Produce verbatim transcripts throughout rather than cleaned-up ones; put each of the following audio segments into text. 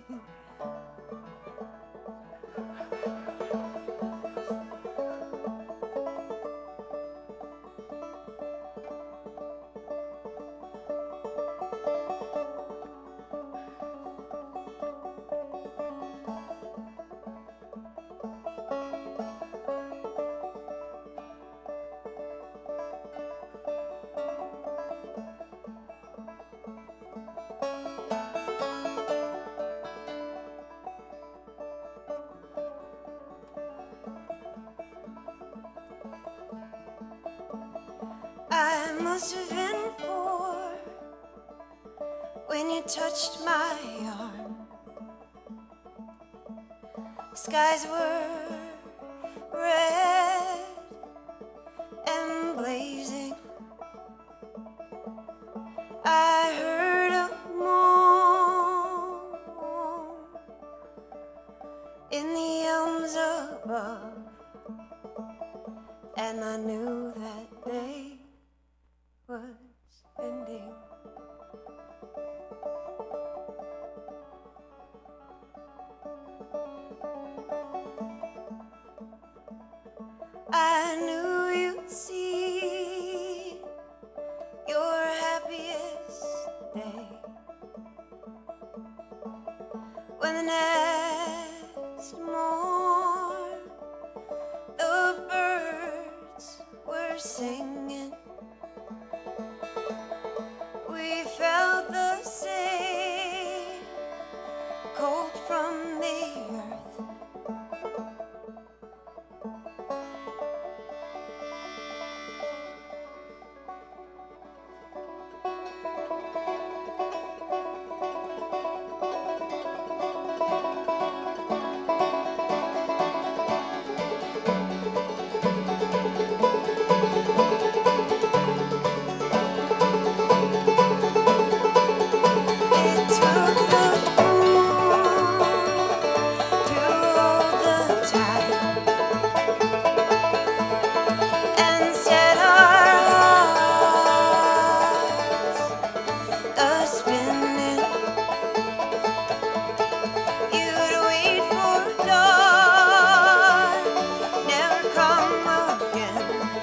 I must have been four when you touched my arm. Skies were red and blazing. I heard a moan in the elms above, and I knew that day was ending. I knew you'd see your happiest day when the next morn the birds were singing. We felt the same cold from the earth. It took the moon to hold the tide and set our hearts a-spinning. You'd wait for dawn, never come again.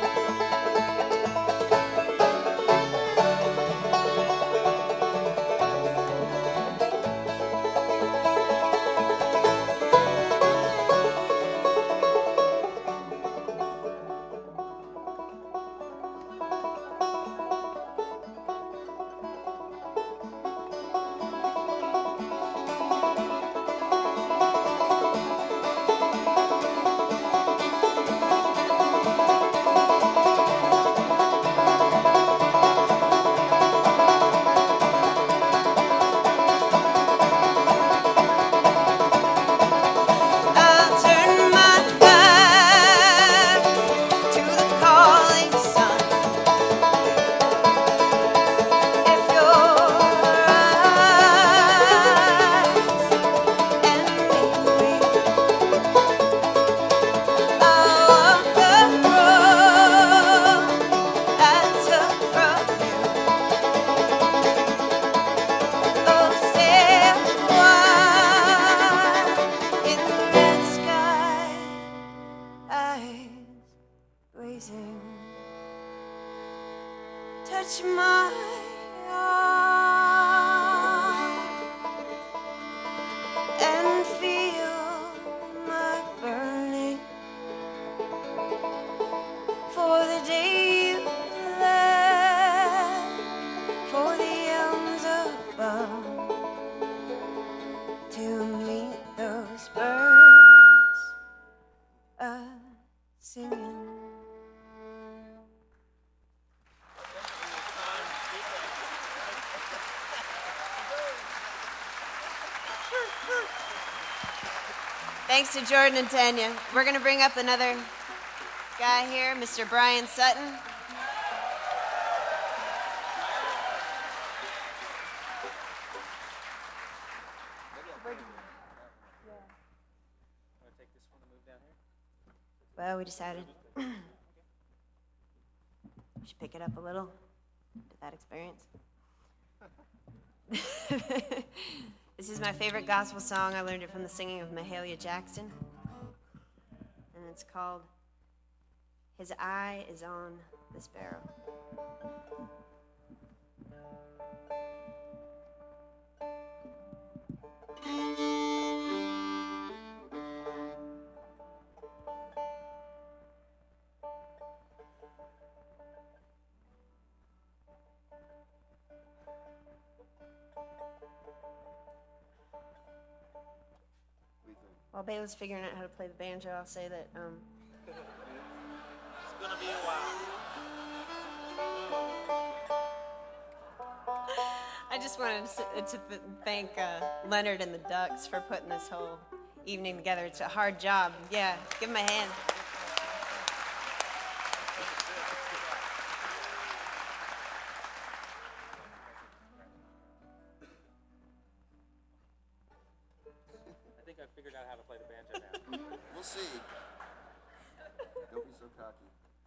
I'll turn my back to the calling sun if your eyes and meet me. I'll walk the road I took from you. Oh, stay a while in the red sky, eyes blazing. Touch my arm and feel my burning for the day you left for the elms above to meet those birds a-singing. Thanks to Jordan and Tanya. We're going to bring up another guy here, Mister Brian Sutton. Well, we decided we should pick it up a little to that experience. This is my favorite gospel song. I learned it from the singing of Mahalia Jackson. And it's called His Eye is on the Sparrow. While Bayla's figuring out how to play the banjo, I'll say that um, It's gonna be a while. I just wanted to, to th- thank uh, Leonard and the Ducks for putting this whole evening together. It's a hard job. Yeah, give them a hand. I think I figured out how to play the banjo now. We'll see. Don't be so cocky.